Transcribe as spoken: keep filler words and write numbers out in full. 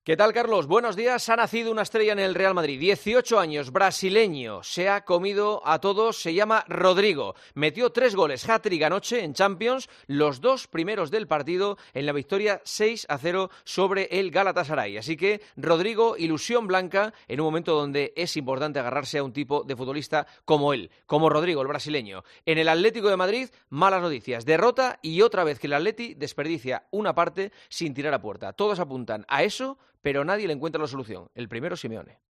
¿Qué tal, Carlos? Buenos días. Ha nacido una estrella en el Real Madrid. dieciocho años, brasileño. Se ha comido a todos. Se llama Rodrigo. Metió tres goles, hat-trick anoche en Champions, los dos primeros del partido en la victoria seis a cero sobre el Galatasaray. Así que Rodrigo, ilusión blanca, en un momento donde es importante agarrarse a un tipo de futbolista como él, como Rodrigo, el brasileño. En el Atlético de Madrid, malas noticias. Derrota y otra vez que el Atleti desperdicia una parte sin tirar a puerta. Todos apuntan a eso, pero nadie le encuentra la solución. El primero, Simeone.